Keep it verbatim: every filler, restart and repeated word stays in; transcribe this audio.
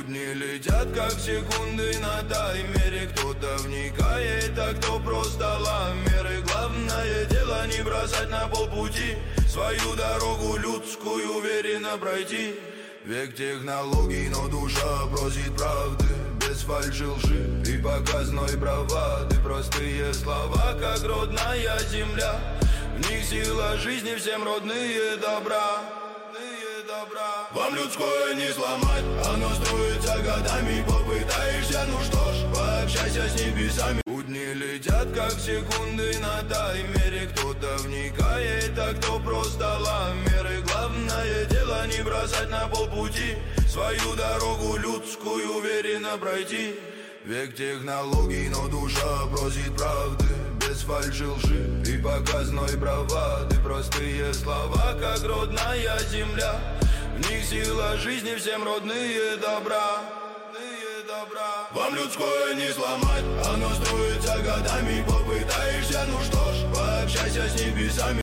Будни летят как секунды на таймере. Кто-то вникает, а кто просто ламеры. Главное дело не бросать на полпути, свою дорогу людскую уверенно пройти. Век технологий, но душа просит правды, без фальши, лжи и показной бравады. Простые слова, как родная земля, в них сила жизни, всем родные добра. Вам людское не сломать, оно строится годами. Попытаешься, ну что ж, пообщайся с небесами. Будни летят как секунды на таймере. Кто-то вникает, а кто просто ламеры. Главное дело не бросать на полпути, свою дорогу людскую уверенно пройти. Век технологий, но душа просит правды, без фальши, лжи и показной бравады. Простые слова, как родная земля, в них сила жизни, всем родные добра. Вам людское не сломать, оно строится годами. Попытаешься, ну что ж, пообщайся с небесами.